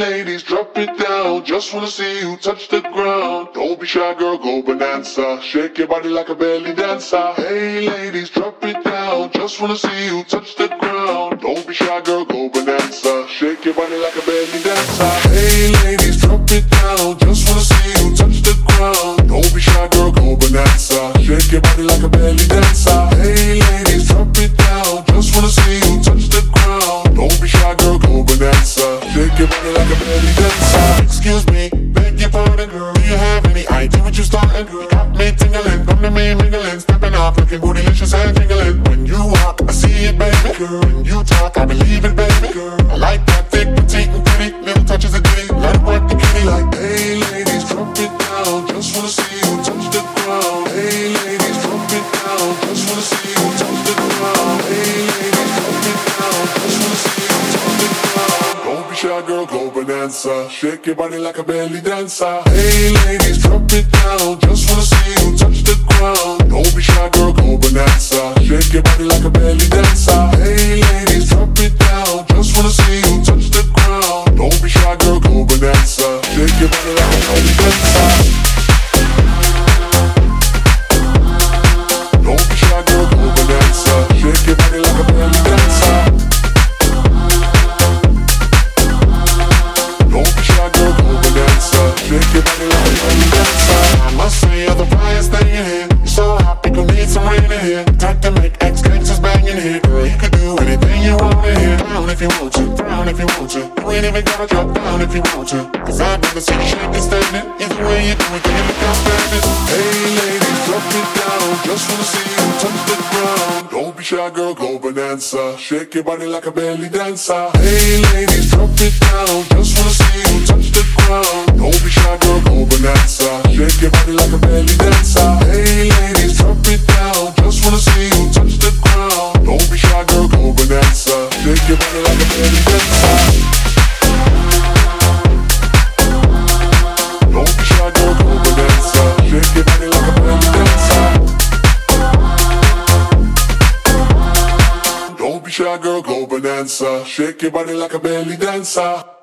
ladies, drop it down. Just wanna see you touch the ground. Don't be shy, girl, go bonanza. Shake your body like a belly dancer. Hey ladies, drop it down. Just wanna see you touch the ground. Don't be shy, girl, go bonanza. Shake your body like a belly dancer. Hey ladies, drop it down. Just wanna see you touch the ground. Don't be shy, girl, go bonanza. Shake your body like a belly dancer. Hey ladies, drop it down. Just wanna see you touch the ground. Don't be shy, girl, go bonanza. Shake your body like a belly dancer. Excuse me, beg your pardon, girl. Do you have any idea what you starting, girl? Got me tingling, come to me mingling, stepping off, looking bootylicious and jingling. When you walk, I see it, baby, girl. When you talk, I believe it, baby, girl. I like that thick, petite, and pretty. Little touches of ditty, let it work the kitty. Like, hey ladies, drop it down. Just wanna see you touch the ground. Hey ladies, drop it down. Just wanna see you touch the ground. Hey ladies, drop it down. Just wanna see you touch the ground. Don't be shy, girl, go bonanza. Shake your body like a belly dancer. Hey ladies, drop it down. Just wanna see you touch the ground. Don't be shy, girl, go bonanza. Shake your body like a belly dancer. Hey ladies, drop it down. Just wanna see you touch the ground. Don't be shy, girl, go bonanza. Shake your body like a belly dancer. Don't be shy, girl, go bonanza. Shake your body like a belly dancer. Don't be shy, girl, go bonanza. Shake your body like a belly dancer. I must say you're the flyest thing in here. You're so hot, people need some rain in here. Time to make ex-gangsters bang in here. Girl, you can do anything you want in here. Down if you want to, down if you want to. You ain't even gotta drop down if you want to. Cause I've never seen you shaking standing. Either way you do it, then you look outstanding. Hey ladies, drop it down. Just wanna see you touch the ground. Don't be shy, girl, go bonanza. Shake your body like a belly dancer. Hey ladies, drop it down. Just wanna see you touch the ground. Don't be shy, girl, go bonanza. Shake your body like a belly dancer. Hey ladies, drop it down. Just wanna see you touch the ground. Don't be shy, girl, go bonanza. Shake your body like a belly dancer. Don't be shy, girl, go bonanza. Shake your body like a belly dancer. Don't be shy, girl, go bonanza. Shake your body like a belly dancer.